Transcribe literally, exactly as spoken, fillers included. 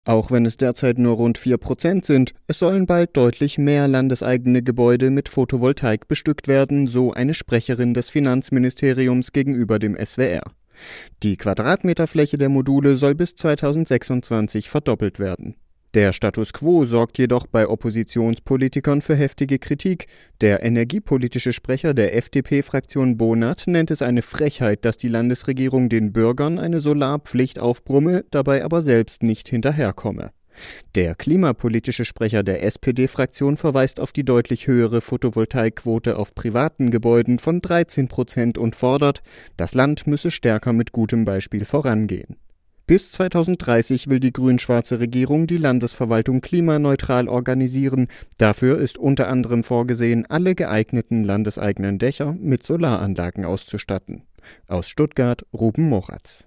Auch wenn es derzeit nur rund vier Prozent sind, es sollen bald deutlich mehr landeseigene Gebäude mit Photovoltaik bestückt werden, so eine Sprecherin des Finanzministeriums gegenüber dem S W R. Die Quadratmeterfläche der Module soll bis zweitausendsechsundzwanzig verdoppelt werden. Der Status quo sorgt jedoch bei Oppositionspolitikern für heftige Kritik. Der energiepolitische Sprecher der F D P-Fraktion Bonat nennt es eine Frechheit, dass die Landesregierung den Bürgern eine Solarpflicht aufbrumme, dabei aber selbst nicht hinterherkomme. Der klimapolitische Sprecher der S P D-Fraktion verweist auf die deutlich höhere Photovoltaikquote auf privaten Gebäuden von dreizehn Prozent und fordert, das Land müsse stärker mit gutem Beispiel vorangehen. Bis zweitausenddreißig will die grün-schwarze Regierung die Landesverwaltung klimaneutral organisieren. Dafür ist unter anderem vorgesehen, alle geeigneten landeseigenen Dächer mit Solaranlagen auszustatten. Aus Stuttgart, Ruben Moratz.